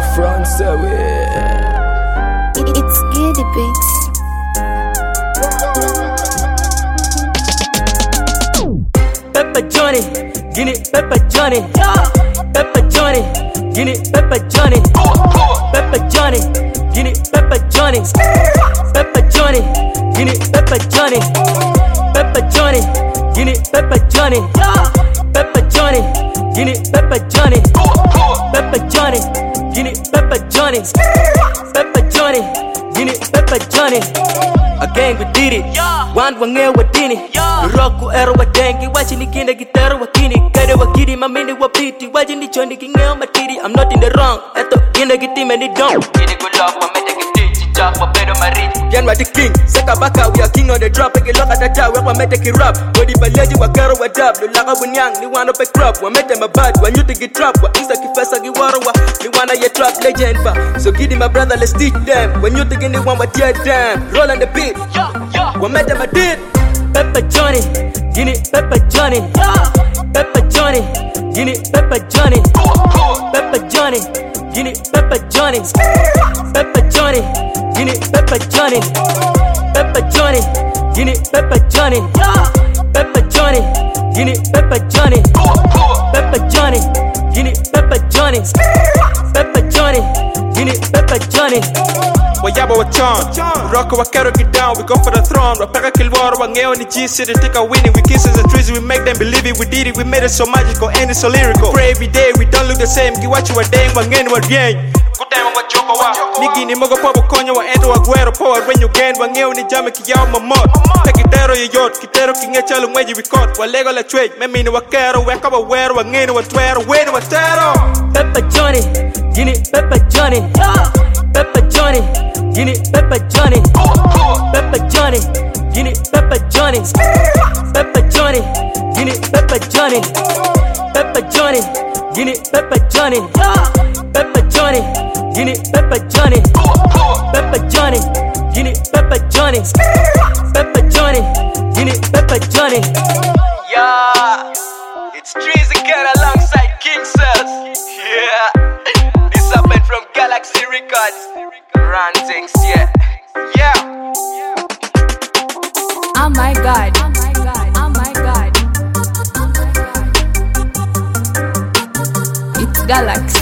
France away. It's Giddy Beats. Pepper Johnny, Guinea Pepper Johnny, Pepper Johnny, Guinea Pepper Johnny, Pepper Johnny, Guinea Pepper Johnny, Pepper Johnny, Guinea Pepper Johnny, Pepper Johnny, Guinea Pepper Johnny, Pepper Johnny, Guinea Pepper Johnny, Pepper Johnny, Guinea Pepper Johnny, Pepper Johnny, Guinea Pepper Johnny. A gang we did it, one wange wadini, roku ero wadengi, wachi nikinde gitero wakini, kade wakidi mamini wapiti, wachi ni chondi kingeo matiri. I'm not in the wrong, eto gine giti meni don't. Gini good love, wamete giti, chichak wapedo mariti. Yan wadi king, seka baka, we are king on the drop. Eki loka tata, wamete ki rap. Wadi baleji wakero wadab, lulaka bunyang, ni wano pe crop. Wamete mabad, wanyuti ki trap, wa insta kifesa ki warawa, ni wana ye trap legend ba. So gidi my brother, let's teach them. When you think ni wan wa dead damn, roll on the beat. Wamete my did. Pepper Johnny, Guinea Pepper Johnny, Pepper Johnny, Guinea Pepper Johnny, Pepper Johnny, Guinea Pepper Johnny, Pepper Johnny, Guinea Pepper Johnny, Pepper Johnny, Guinea Pepper Johnny, Pepper Johnny, Guinea Pepper Johnny, Pepper Johnny, Guinea Pepper Johnny, Pepper Johnny, Guinea Pepper Johnny. Wayaba wachon, rock wa kero get down, we go for the throne. Rapaka kilwara wa ngeo ni G-City, take a winning. We kiss as a trees, we make them believe it. We did it, we made it so magical and it's so lyrical. Pray every day, we don't look the same. Ki wachi wa dang, wa ngeni wa rien. Good time wa joko wa nigi ni mogo pobo konyo wa endo wa guero. Power when you gain, wa ngeo ni jame ki yao mamot. Take kitero ye yot, kitero ki nge chalo mweji we caught. Wa lego la trade, memi ni wa kero. Weka wa wero, wa ngeni wa twero, weni wa tero. Pepper Johnny, Guinea Pepper Johnny, Pepper Johnny, Guinea Pepper Johnny, Pepper Johnny, Guinea Pepper Johnny, Pepper Johnny, Guinea Pepper Johnny, Pepper Johnny, Guinea Pepper Johnny, Pepper Johnny, Guinea Pepper Johnny, Pepper Johnny, Guinea Pepper Johnny, Pepper Johnny, Guinea Pepper Johnny. Yeah, it's Trees again alongside King Cells. Yeah, this happened from Galaxy Records. Run things, yeah. Oh my god. Oh my god. Oh my god. It's Galaxy.